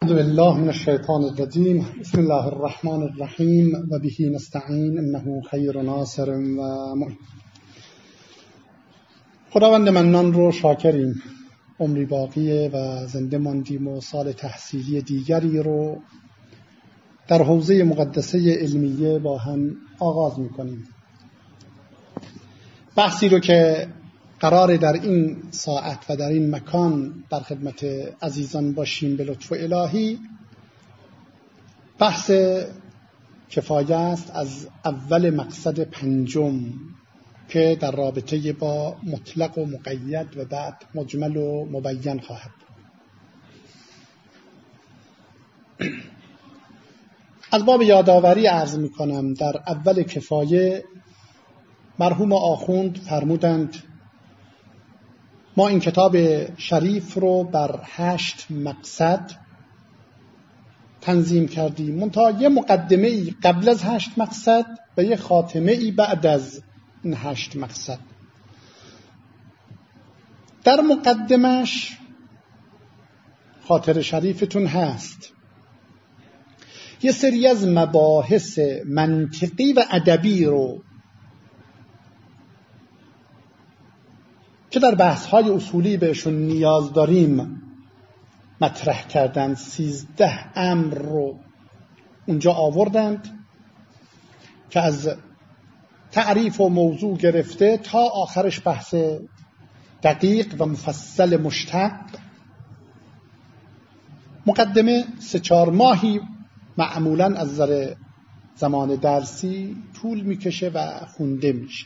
اعوذ بالله من الشیطان الرجیم. بسم الله الرحمن الرحیم و به نستعین انه خیر ناصر و معین. خداوند منان رو شاکریم، عمری باقیه و زنده ماندیم و سال تحصیلی دیگری رو در حوزه مقدسه علمیه با هم آغاز میکنیم. بحثی رو که قراره در این ساعت و در این مکان در خدمت عزیزان باشیم به لطف الهی، بحث کفایه است از اول مقصد پنجم که در رابطه با مطلق و مقید و بعد مجمل و مبین خواهد. از باب یادآوری عرض می کنم در اول کفایه مرحوم آخوند فرمودند ما این کتاب شریف رو بر 8 مقصد تنظیم کردیم، منتها یه مقدمه ای قبل از 8 مقصد و یه خاتمه ای بعد از این 8 مقصد. در مقدمش خاطر شریفتون هست یه سری از مباحث منطقی و ادبی رو که در بحث‌های اصولی بهشون نیاز داریم مطرح کردند. 13 امر رو اونجا آوردند که از تعریف و موضوع گرفته تا آخرش بحث دقیق و مفصل مشتق. مقدمه 3-4 ماهی معمولاً از نظر زمان درسی طول میکشه و خونده میشه.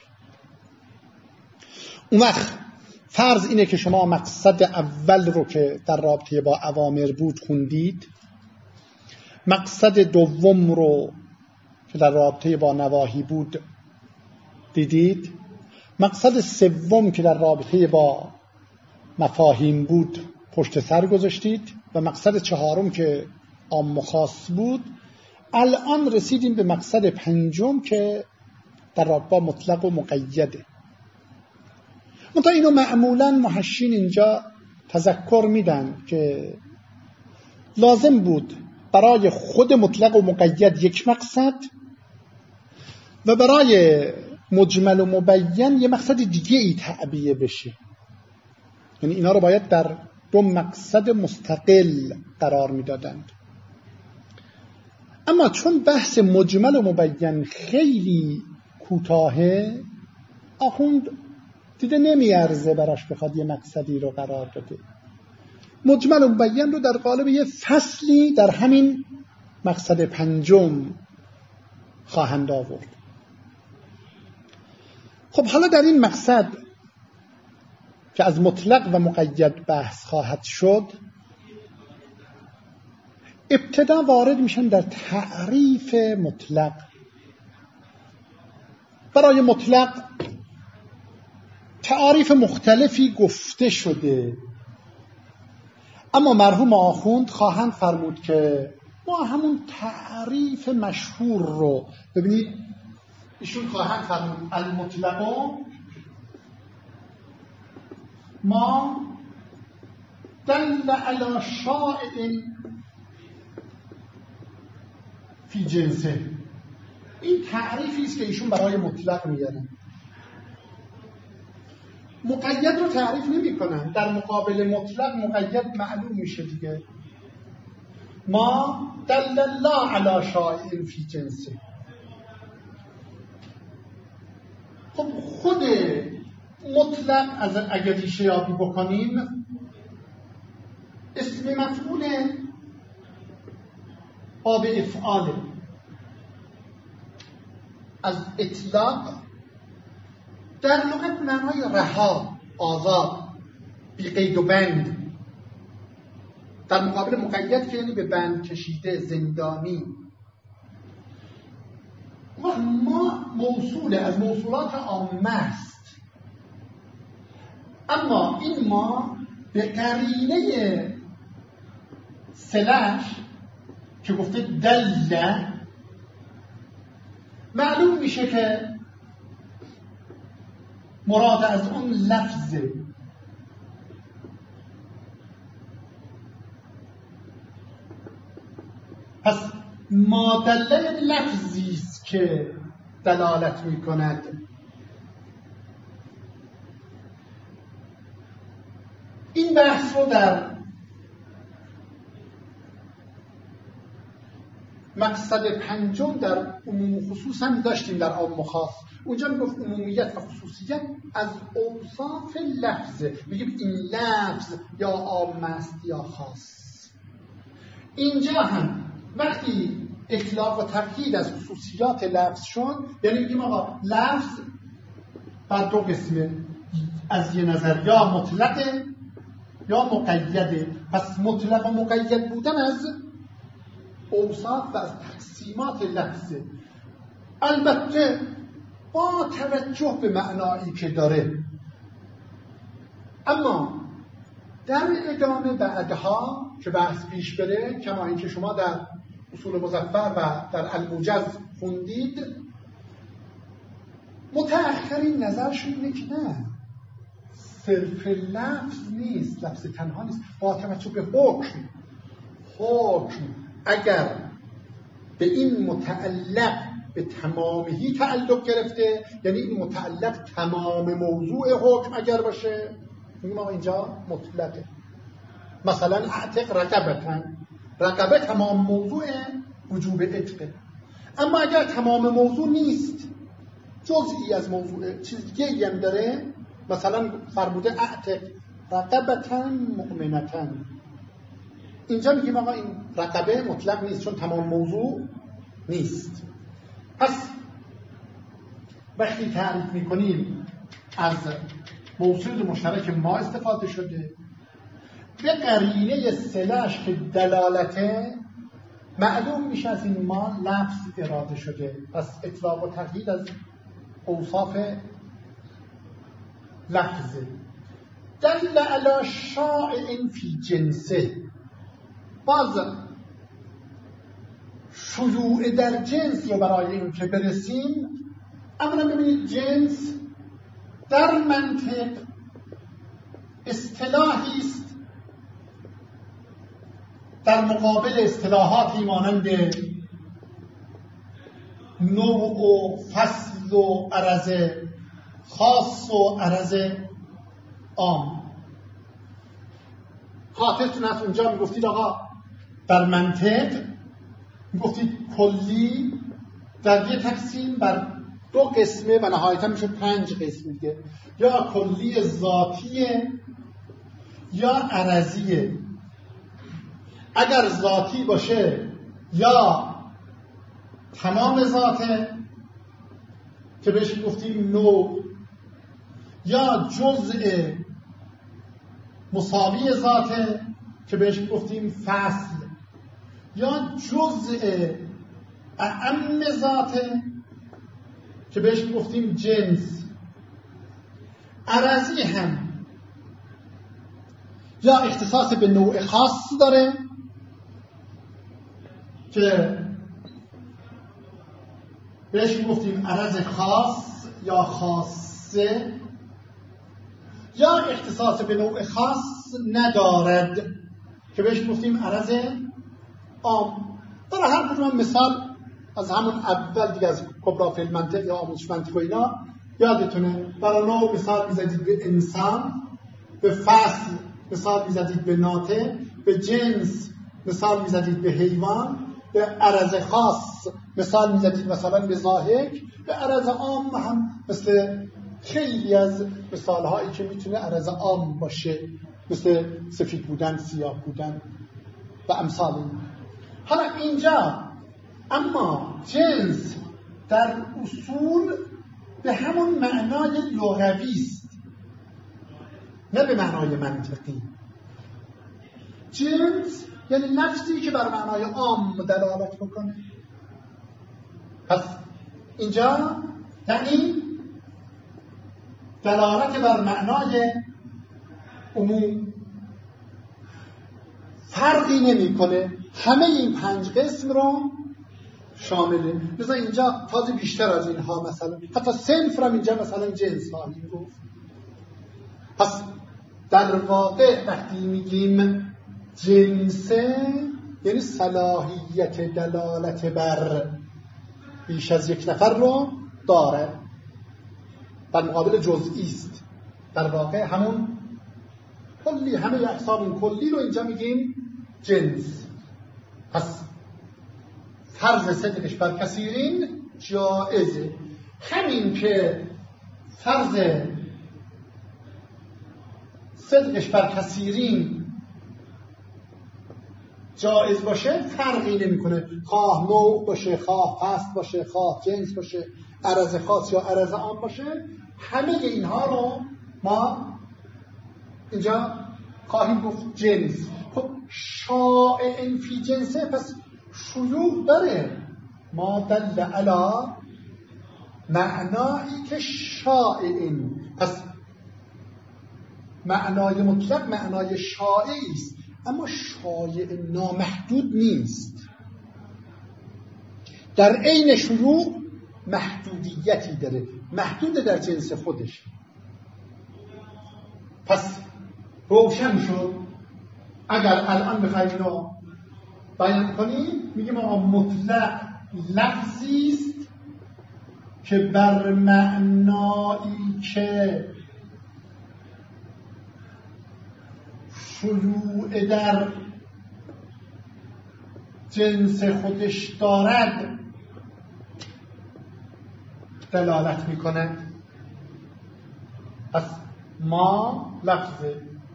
اون وقت فرض اینه که شما مقصد اول رو که در رابطه با اوامر بود خوندید، مقصد دوم رو که در رابطه با نواهی بود دیدید، مقصد سوم که در رابطه با مفاهیم بود پشت سر گذاشتید و مقصد چهارم که عام و خاص بود. الان رسیدیم به مقصد پنجم که در رابطه با مطلق و مقیده. منتها اینو معمولاً محشین اینجا تذکر میدن که لازم بود برای خود مطلق و مقید یک مقصد و برای مجمل و مبین یه مقصد دیگه ای تعبیه بشه، یعنی اینا رو باید در 2 مقصد مستقل قرار میدادند. اما چون بحث مجمل و مبین خیلی کوتاهه، آخوند دیده نمیارزه براش بخواد یه مقصدی رو قرار بده. مجمل و مبین رو در قالب یه فصلی در همین مقصد پنجم خواهند آورد. خب حالا در این مقصد که از مطلق و مقید بحث خواهد شد، ابتدا وارد میشن در تعریف مطلق. برای مطلق تعاریف مختلفی گفته شده، اما مرحوم آخوند خواهند فرمود که ما همون تعریف مشهور رو ببینید. ایشون خواهند فرمود المطلق ما دل علی شائع فی جنسه. این تعریفی است که ایشون برای مطلق میارن. مقید رو تعریف نمی کنن، در مقابل مطلق مقید معلوم میشه دیگه. ما دل الله علی شائع فی جنسه. خب خود مطلق از اگر ریشه یابی بکنیم اسم مفعول باب افعاله. از اطلاق در لغت معنای رها، آزاد، بی قید و بند، در مقابل مقید که یعنی به بند کشیده، زندانی. و ما موصول از موصولات عامه است، اما این ما به قرینه صله‌اش که گفته دل معلوم میشه که مراد از اون لفظه. این پس مادله لفظی است که دلالت می کند. این بحث رو در مقصد پنجم در عموم خصوص هم داشتیم، در عام و خاص. اونجا میگفت عمومیت و خصوصیت از اوصاف لفظه، میگیم این لفظ یا عام است یا خاص. اینجا هم وقتی اطلاق و تقیید از خصوصیات لفظ شد، یعنی میگیم آقا لفظ بر دو قسمه، از یه نظر یا مطلقه یا مقیده. پس مطلق و مقید بودن از اوصاف و از تقسیمات لفظه، البته با توجه به معنایی که داره. اما در ادامه بعدها که بحث پیش بره، کما اینکه شما در اصول مظفر و در الموجز خوندید، متأخرین نظرشون اینه که نه، صرف لفظ نیست، لفظ تنها نیست، با توجه به حکم اگر به این متعلق به تمامی تعلق گرفته، یعنی این متعلق تمام موضوع حکم اگر باشه، میگیم آقا اینجا مطلقه. مثلا اعتق رقبه تمام موضوع وجوب عتقه. اما اگر تمام موضوع نیست، جزئی از موضوع چیز دیگه هم داره، مثلا فرموده اعتق رقبتن مؤمنتن، اینجا میگیم آقا این رقبه مطلق نیست چون تمام موضوع نیست. پس وقتی تعریف میکنیم از موصول مشترک ما استفاده شده، به قرینه صله‌اش که دلالته، معلوم میشه از این ما لفظ اراده شده. پس اطلاق و تقیید از اوصاف لفظه. دل علی شائع فی جنسه، باز شیوع در جنس رو برای این که برسیم، اولا ببینید جنس در منطق اصطلاحی است در مقابل اصطلاحاتی مانند نوع و فصل و عرض خاص و عرض عام. خاطرتون هست اونجا میگفتید آقا در منطق میگفتید کلی در یه تقسیم بر دو قسمه و نهایتا میشه 5 قسم دیگه، یا کلی ذاتیه یا عرضیه. اگر ذاتی باشه یا تمام ذاته که بهش گفتیم نوع، یا جزء مساوی ذاته که بهش گفتیم فصل، یا جزء اعم ذاته که بهش گفتیم جنس. عرضی هم یا اختصاص به نوع خاص داره که بهش گفتیم عرض خاص یا خاصه، یا اختصاص به نوع خاص ندارد که بهش گفتیم عرض عام. برای هر کدوم مثال از همون اول دیگه، از کبرا فی المنطق یا آموزش منطق و اینا یادتونه، برای نوع مثال میزدید به انسان، به فصل مثال میزدید به ناطق، به جنس مثال میزدید به حیوان، به عرض خاص مثال میزدید مثلا به ضاحک، به عرض عام هم مثل خیلی از مثال هایی که میتونه عرض عام باشه، مثل سفید بودن، سیاه بودن و امثال این. حالا اینجا اما جنس در اصول به همون معنای لغوی است، نه به معنای منطقی. جنس یعنی لفظی که بر معنای عام دلالت بکنه. پس اینجا یعنی دلالت بر معنای عموم، فرقی نمی‌کنه، همه این 5 قسم رو شامله. مثلا اینجا تازه بیشتر از اینها، مثلا حتی صنف رو اینجا مثلا جنس خواهیم گفت. پس در واقع وقتی میگیم جنسه، یعنی صلاحیت دلالت بر بیش از یک نفر رو داره، در مقابل جزئی است. در واقع همون کلی، همه اقسام این کلی رو اینجا میگیم جنس. پس فرض صدقش بر کثیرین جائزه. همین که فرض صدقش بر کثیرین جائز باشه فرقی نمیکنه، خواه نوع باشه، خواه فصل باشه، خواه جنس باشه، عرض خاص یا عرض عام باشه، همه اینها رو ما اینجا خواهیم گفت جنس. خب شائع فی جنسه، پس شیوع داره. ما دل علی معنایی که شائع، پس معنای مطلق معنای شائعی است، اما شایع نامحدود نیست. در عین شیوع محدودیتی داره، محدود در جنس خودش. پس روشن شد. اگر الان بخوایم اینو بیان کنیم میگیم آقا مطلق لفظی است که بر معنایی که شیوع در جنس خودش دارد دلالت میکنه. پس ما لفظ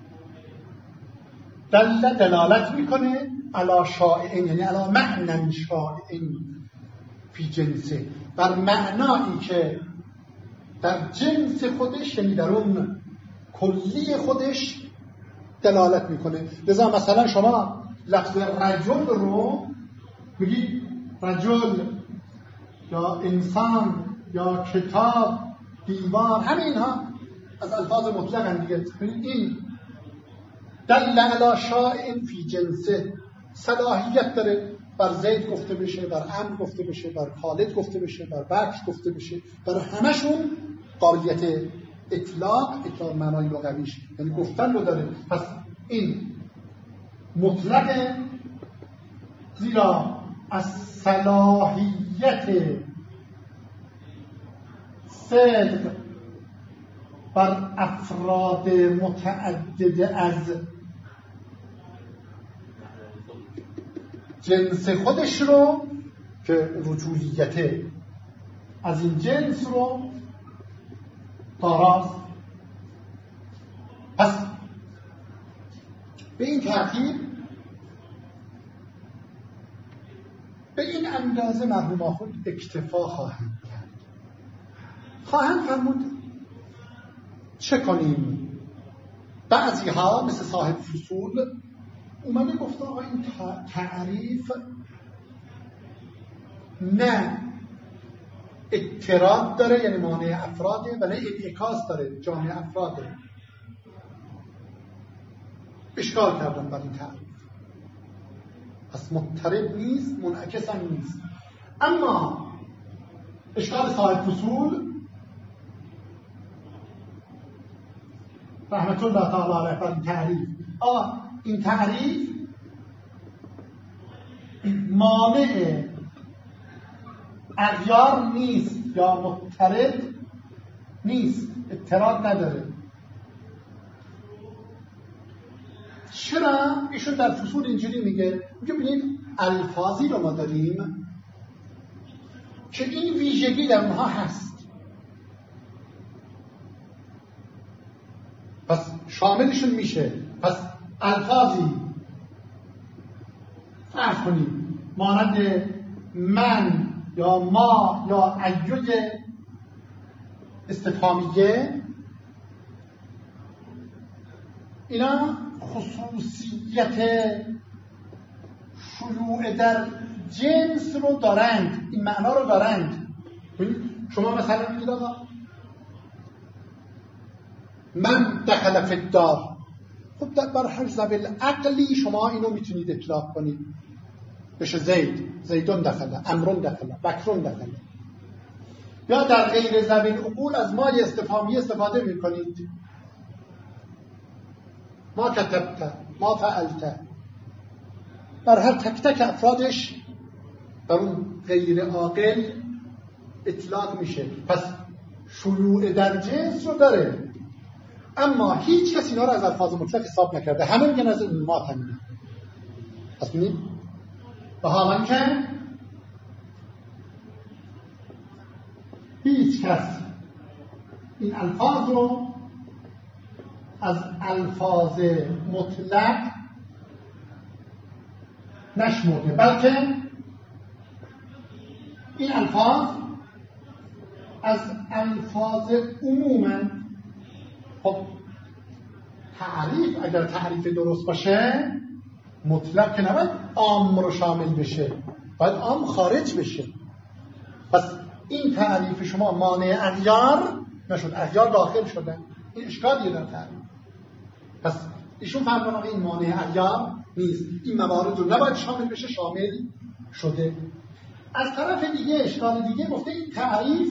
دلالت میکنه علی شائع، یعنی علی معنی شائع فی جنسه، بر معنایی که در جنس خودش، یعنی در اون کلی خودش دلالت میکنه. لذا مثلا شما لفظ رجل رو میگی رجل یا انسان یا کتاب، دیوار، همه اینها از الفاظ مطلق هم دیگه. این دل علی شائع فی جنسه، صلاحیت داره بر زید گفته بشه، بر عمرو گفته بشه، بر خالد گفته بشه، بر بکر گفته بشه، بر همشون قابلیت اطلاق معنای لغویش یعنی گفتن رو داره. پس این مطلق، زیرا از صلاحیت صدق بر افراد متعدد از جنس خودش رو که رجولیت از این جنس رو داراست. پس به این ترتیب به این اندازه مرحوم آخوند اکتفا خواهند کرد. خواهند فرمود چه کنیم؟ بعضی ها مثل صاحب فصول اومده گفته آقا این تعریف نه اضطراد داره، یعنی مانع افراده، و نه انعکاس داره، جامع افراد داره. اشکال کردم بر این تعریف. پس مضطرب نیست، منعکس هم نیست. اما اشکال صاحب فصول رحمت الله تعالی علیه بر این تعریف، این تعریف مانع اغیار نیست یا مضطرب نیست، اضطراد نداره. چرا؟ ایشون در فصول اینجوری میگه ببینید الفاظی رو ما داریم که این ویژگی در اونها هست، پس شاملشون میشه. پس الفاظی فرض کنیم مانند من یا ما یا ایوج استفهامیه، اینا خصوصیت شیوع در جنس رو دارند، این معنا رو دارند. شما مثلا میگید آقا من دخل فی الدار، خب بر هر ذوی عقلی شما اینو میتونید اطلاق کنید بشه زیدون دخل، عمرون دخل، بکرون دخل. یا در غیر ذوی العقول از ما استفهامی استفاده میکنید، ما کتبت، ما فعلت، بر هر تک تک افرادش بر اون غیر عاقل اطلاق میشه. پس شیوع در جنس رو داره، اما هیچ کسی اینا رو از الفاظ مطلق حساب نکرده. همه میگن از عمومات همینه. پس ببینید و حالا که هیچ کس این الفاظ رو از الفاظ مطلق نشمرده، بلکه این الفاظ از الفاظ عموماً. خب تعریف اگر تعریف درست باشه مطلق که نباید عام رو شامل بشه، باید عام خارج بشه. پس این تعریف شما مانع اغیار نشد، اغیار داخل شدن، این اشکالیه در تعریف. پس ایشون فرمودن این مانع اغیار نیست، این موارد رو نباید شامل بشه، شامل شده. از طرف دیگه اشکال دیگه گفته این تعریف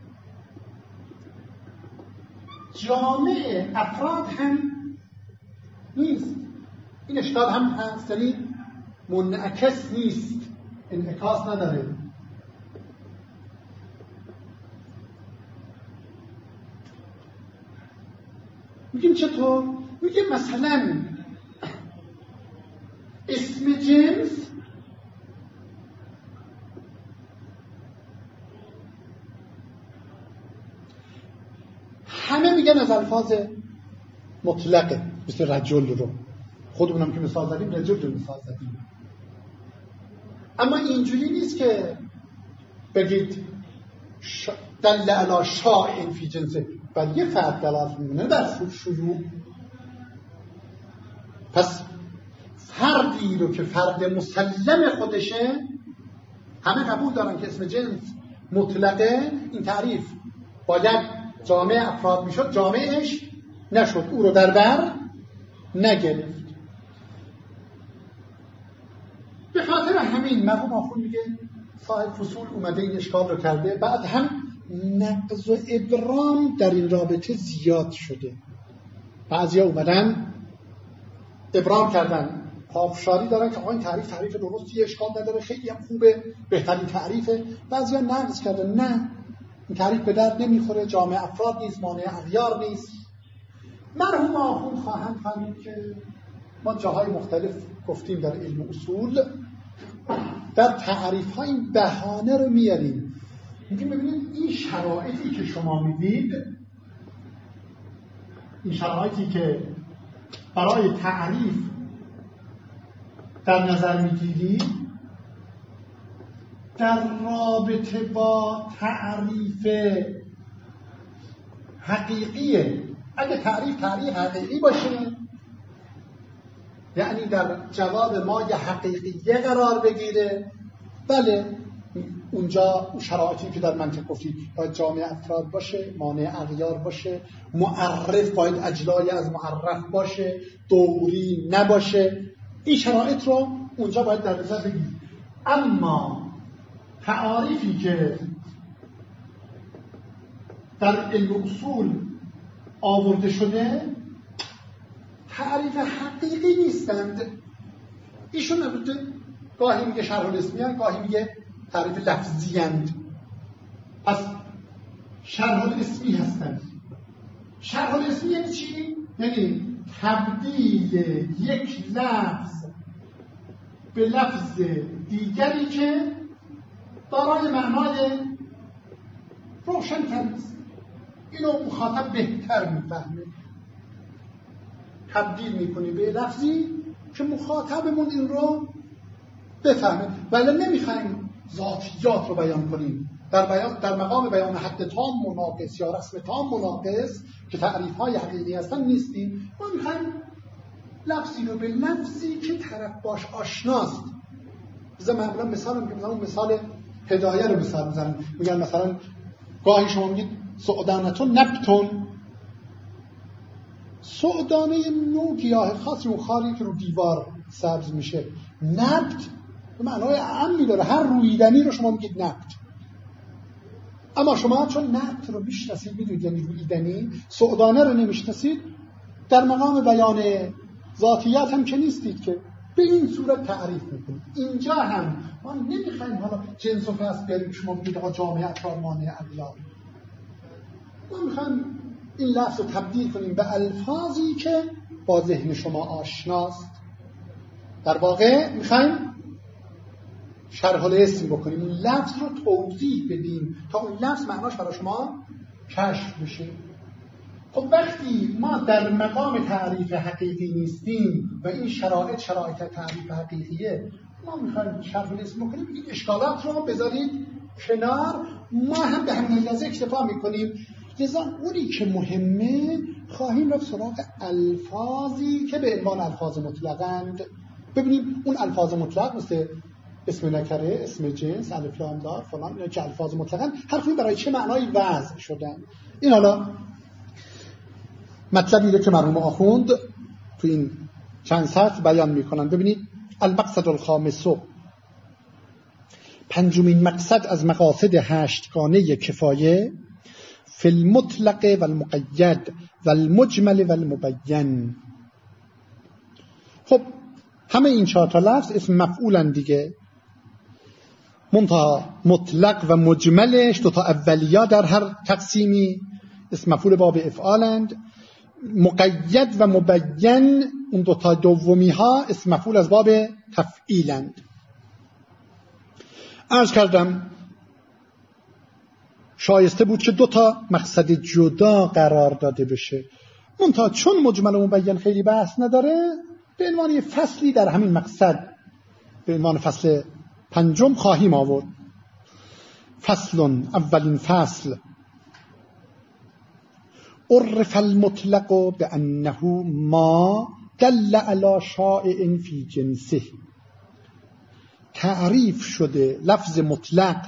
جامع افراد هم نیست. این اشکال هم هست، یعنی منعکس نیست، انعکاس نداره. میگیم چطور؟ میگیم مثلا اسم جنس همه میگن از الفاظ مطلقه، مثل رجل رو خودمونم که مثال زدیم رجل رو مثال زدیم. اما اینجوری نیست که بگید دل علی شائع فی جنسه، بل یه فرد دلالت می‌کنه در شیوع. پس فردی رو که فرد مسلم خودشه همه قبول دارن که اسم جنس مطلقه، این تعریف باید جامع افراد میشد، جامعش نشد، او رو در بر نگرفت. به خاطر همین مرحوم آخوند میگه صاحب فصول اومده این اشکال رو کرده. بعد هم نقض و ابرام در این رابطه زیاد شده. بعضیا اومدن ابرام کردن، پافشاری دارن که این تعریف درستی، اشکال نداره، خیلی هم خوبه، بهترین تعریفه. بعضیا نقض کردن، نه این تعریف به درد نمیخوره، جامع افراد نیست، مانع اغیار نیست. مرحوم آخوند خواهند فهمید که ما جاهای مختلف گفتیم در علم اصول، در تعریف ها این بهانه رو میاریم، میگیم ببینید این شرایطی که شما میدید، این شرایطی که برای تعریف در نظر میگیرید در رابطه با تعریف حقیقیه. اگه تعریف حقیقی باشه، یعنی در جواب ما یه حقیقیه قرار بگیره، بله اونجا شرایطی که در منطق گفتید باید جامع افراد باشه، مانع اغیار باشه، معرف باید اجلای از معرف باشه، دوری نباشه، این شرایط رو اونجا باید در نظر بگیرید. اما تعاریفی که در علم اصول آورده شده تعریف حقیقی نیستند. ایشون البته گاهی میگه شرح الاسمی هست، گاهی میگه تعریف لفظی هست. پس شرح الاسمی هستند. شرح الاسمی یعنی چی؟ یعنی تبدیل یک لفظ به لفظ دیگری که دارای معنای روشن‌تر است. اینو مخاطب بهتر میفهمه. تبدیل میکنی به لفظی که مخاطبمون این رو بفهمه. ولی نمیخوایم ذاتیات رو بیان کنیم. در مقام بیان حد تام مناقص یا رسم تام مناقص که تعریف‌های حقیقی هستن نیستیم. ما میخوایم لفظی رو به لفظی که طرف باش آشناست. معمولا مثالم که مثال هدایه رو مثال میزنن، میگن مثلا گاهی شما میگید سعدانتون نبتون، سعدانه نوع گیاه خاصی، اون خالی که رو دیوار سبز میشه. نبت به معنای عامی داره، هر رویدنی رو شما میگید نبت. اما شما چون نبت رو میشناسید، میدونید یعنی رویدنی، سعدانه رو نمیشناسید، در مقام بیان ذاتیات هم که نیستید که به این صورت تعریف میکنیم. اینجا هم ما نمیخوایم حالا جنس و فصل بیاریم شما بگید آقا جامعه افراد مانع اغیار. ما میخوایم این لفظ رو تبدیل کنیم به الفاظی که با ذهن شما آشناست. در واقع میخوایم شرح الاسم بکنیم، این لفظ رو توضیح بدیم تا اون لفظ معناش برای شما کشف بشه. خب وقتی ما در مقام تعریف حقیقی نیستیم و این شرایط تعریف حقیقیه، ما میخوایم شرح الاسم بکنیم، این اشکالات رو بذارید کنار، ما هم به همین لحظه اکتفا میکنیم. لذا اونی که مهمه خواهیم رفت سراغ الفاظی که به عنوان الفاظ مطلقند. ببینیم اون الفاظ مطلق مثل اسم نکره، اسم جنس، الف لام دار فلان، اینا که الفاظ مطلقند هر کدوم برای چه معنایی وضع شدن. این حالا مطلبی رو که مرحوم آخوند تو این چند سطر بیان میکنن. ببینید المقصد الخامس، پنجمین مقصد از مقاصد هشتگانه کفایه، فی المطلق و المقید و المجمل و المبین. خب همه این چهار تا لفظ اسم مفعولن دیگه، منتها مطلق و مجملش دو تا اولیا در هر تقسیمی اسم مفعول باب افعالند، مقید و مبین اون دو تا دومی ها اسم مفعول از باب تفعیلند. عرض کردم شایسته بود که دو تا مقصد جدا قرار داده بشه، منتها چون مجمل و مبین خیلی بحث نداره، به عنوان یه فصلی در همین مقصد به عنوان فصل پنجم خواهیم آورد. فصل، اولین فصل، عرف المطلق بأنه ما دل على شائع فی جنسه. تعریف شده لفظ مطلق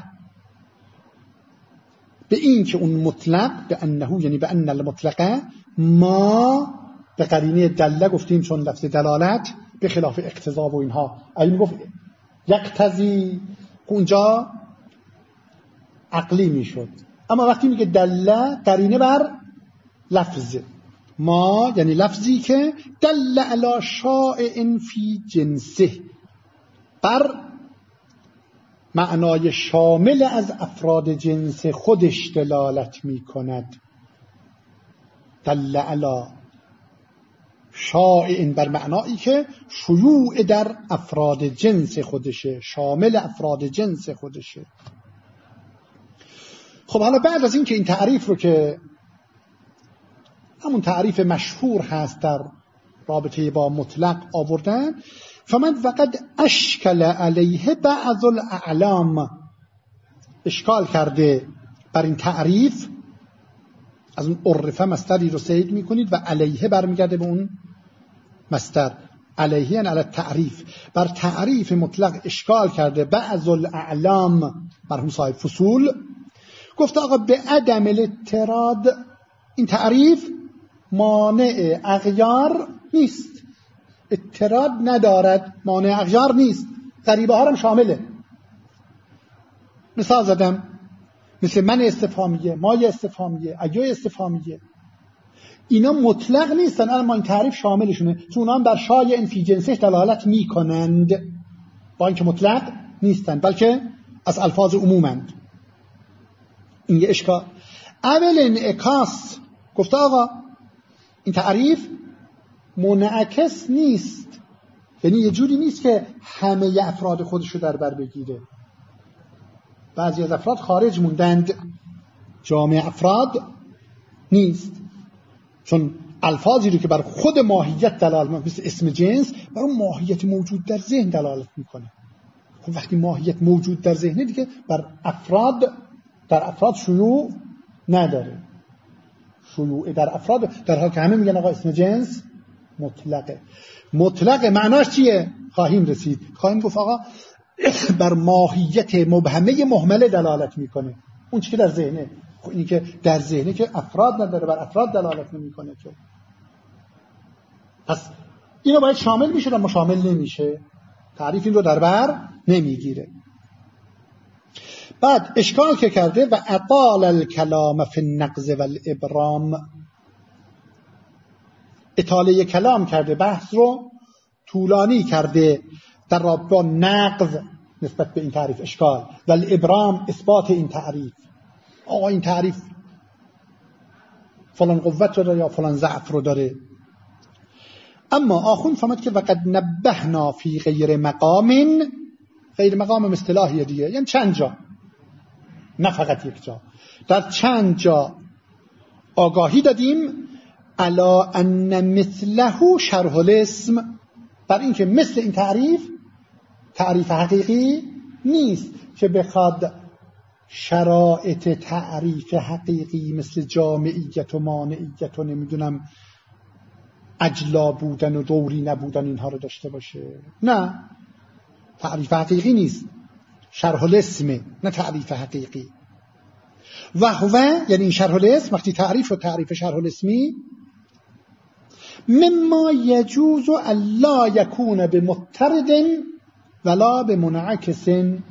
به این که اون مطلق به انه، یعنی به ان المطلقه، ما به قرینه دله گفتیم چون لفظ دلالت به خلاف اقتضا و اینها این گفت یقتضی اونجا عقلی میشد، اما وقتی میگه دله قرینه بر لفظ ما، یعنی لفظی که دل علی شائع فی جنسه، بر معنای شامل از افراد جنس خودش دلالت می کند. دل علی شائع بر معنایی که شیوع در افراد جنس خودشه، شامل افراد جنس خودشه. خب حالا بعد از این که این تعریف رو که همون تعریف مشهور هست در رابطه با مطلق آوردن، فمن فقط اشکل علیه بعض الاعلام، اشکال کرده بر این تعریف، از اون عرفه مصدری رو صید میکنید و علیه برمیگرده به اون مصدر، علیه یعنی علی تعریف، بر تعریف مطلق اشکال کرده بعض الاعلام، مرحوم صاحب فصول گفته آقا به عدم الاضطراد این تعریف مانع اغیار نیست، اضطراد ندارد، مانع اغیار نیست، غریبه ها هم شامله. مثال زدم مثل من استفهامیه، مای استفهامیه، ایو استفهامیه، اینا مطلق نیستن اما این تعریف شاملشونه، چون اونا هم بر شایع فی جنسه دلالت میکنند، با اینکه مطلق نیستن بلکه از الفاظ عمومند. این یه اشکال. اول انعکاس گفته آقا این تعریف منعکس نیست، یعنی یه جوری نیست که همه افراد خودشو در بر بگیره، بعضی از افراد خارج موندند، جامعه افراد نیست، چون الفاظی رو که بر خود ماهیت دلالت میکنه مثل اسم جنس بر اون ماهیت موجود در ذهن دلالت میکنه. خب وقتی ماهیت موجود در ذهنه دیگه بر افراد، در افراد شیوع نداره، شیوع در افراد، در حال که همه میگن آقا اسم جنس مطلقه. مطلقه معناش چیه؟ خواهیم رسید، خواهیم گفت آقا بر ماهیت مبهمه مهمله دلالت میکنه، اون چی که در ذهنه. خب اینی که در ذهنه که افراد نداره، بر افراد دلالت نمیکنه که، پس اینو باید شامل میشه اما شامل نمیشه، تعریف این رو در بر نمیگیره. بعد اشکال که کرده و اطال الکلام فی النقض والابرام، اطاله کلام کرده بحث رو طولانی کرده در رابطه با نقض نسبت به این تعریف اشکال و الابرام اثبات این تعریف. آقا این تعریف فلان قوت رو داره یا فلان ضعف رو داره. اما آخوند فرمود که وقد نبهنا فی غیر مقام، غیر مقام اصطلاحیه دیگه، یعنی چند جا، نه فقط یک جا، در چند جا آگاهی دادیم الا ان مثله شرح الاسم، بر این که مثل این تعریف حقیقی نیست که بخواد شرایط تعریف حقیقی مثل جامعیت و مانعیت و نمیدونم اجلا بودن و دوری نبودن اینها رو داشته باشه. نه، تعریف حقیقی نیست، شرح الاسم، نه تعریف حقیقی. و هو یعنی این شرح الاسم، وقتی تعریف و تعریف شرح الاسمی مما یجوز الا یکون بمضطرد ولا بمنعکس،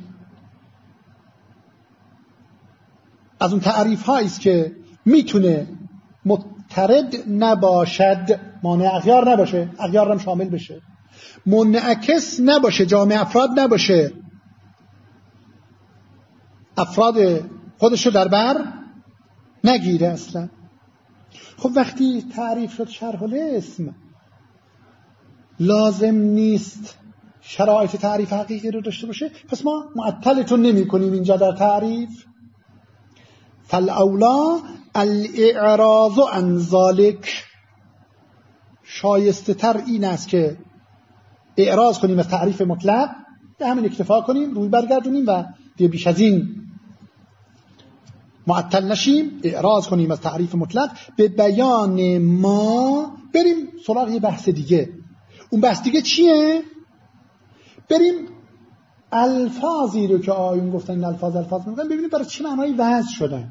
از اون تعریف هایی است که میتونه مضطرد نباشد، مانع اغیار نباشه، اغیار هم شامل بشه، منعکس نباشه، جامع افراد نباشه، افراد خودشو در بر نگیره اصلا. خب وقتی تعریف شد شرح الاسم، لازم نیست شرایط تعریف حقیقی رو داشته باشه، پس ما معطلتون نمی کنیم اینجا در تعریف. فالاولا الاعراض عن ذلک، شایسته تر این است که اعراض کنیم از تعریف مطلق، به همین اکتفا کنیم، روی برگردونیم و دیگه بیش از این معطل نشیم، اعراض کنیم از تعریف مطلق، به بیان ما بریم سراغ یه بحث دیگه. اون بحث دیگه چیه؟ بریم الفاظی رو که آیون گفتن این الفاظ میگن ببینیم برای چه معنایی وضع شدن،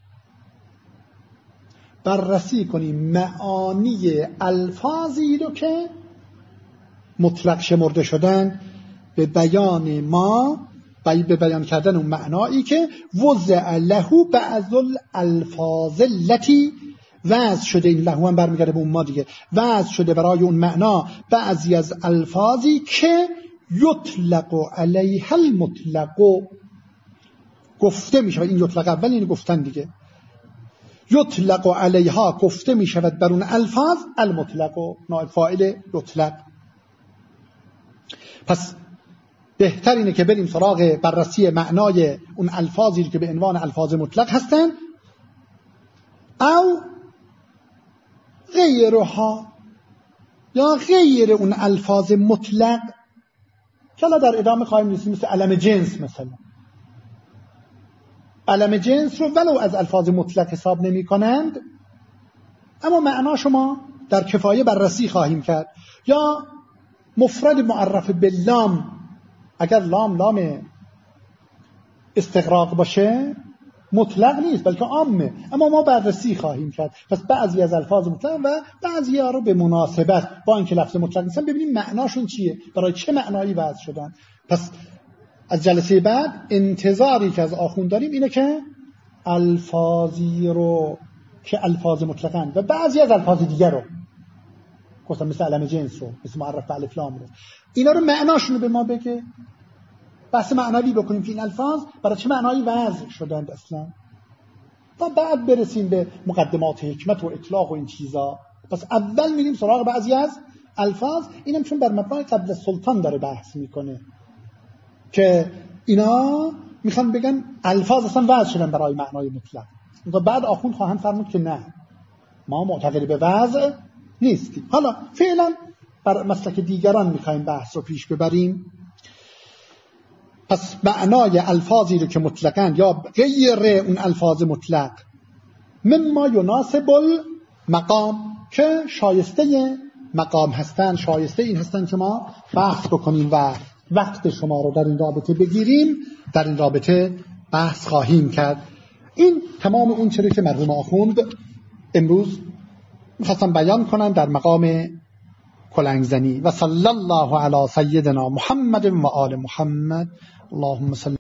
بررسی کنیم معانی الفاظی رو که مطلق شمرده شدن، به بیان ما، به بیان کردن اون معنایی که وضع له بعض الالفاظ التي، وضع شده، این له هم برمیگرده به اون ما دیگه، وضع شده برای اون معنا بعضی از الفاظی که یطلق علیها المطلق، گفته می شود، این یطلق اول یعنی گفتن دیگه، یطلق علیها گفته می شود بر اون الفاظ، المطلق نائب فاعل یطلق. پس بهتر اینه که بریم سراغ بررسی معنای اون الفاظی که به عنوان الفاظ مطلق هستن، او غیرها، یا غیر اون الفاظ مطلق که الان در ادامه خواهیم رسید، مثل علم جنس. مثلا علم جنس رو ولو از الفاظ مطلق حساب نمی کنند، اما معنا شما در کفایه بررسی خواهیم کرد. یا مفرد معرف باللام، اگر لام استغراق باشه مطلق نیست بلکه عامه، اما ما بررسی خواهیم کرد. پس بعضی از الفاظ مطلق و بعضی ها رو به مناسبت با اینکه لفظ مطلق نیستن ببینیم معناشون چیه، برای چه معنایی وضع شدن. پس از جلسه بعد انتظاری که از آخوند داریم اینه که الفاظی رو که الفاظ مطلقن و بعضی از الفاظ دیگر رو گفتم، مثل علم جنس رو، مثل معرف به الف لام رو، اینا رو معناشون رو به ما بگه، بحث معنوی بکنیم که این الفاظ برای چه معنایی وضع شدند اصلا، تا بعد برسیم به مقدمات حکمت و اطلاق و این چیزا. پس اول میریم سراغ بعضی از الفاظ، اینم چون بر مبنای قبل السلطان داره بحث میکنه که اینا میخوان بگن الفاظ اصلا وضع شدن برای معنای مطلق، و بعد آخوند خواهند فرمود که نه، ما معتقد به وضع نیستیم. حالا فعلا بر مسلک دیگران میخوایم بحث رو پیش ببریم. پس معنای الفاظی رو که مطلقاً یا غیر اون الفاظ مطلق، مما یناسب المقام، که شایسته مقام هستن، شایسته این هستن که ما بحث بکنیم و وقت شما رو در این رابطه بگیریم، در این رابطه بحث خواهیم کرد. این تمام اون چیزی که مرحوم آخوند امروز میخواستم بیان کنم در مقام کلنگزنی. و صلی الله علی سیدنا محمد و آل محمد. اللهم صل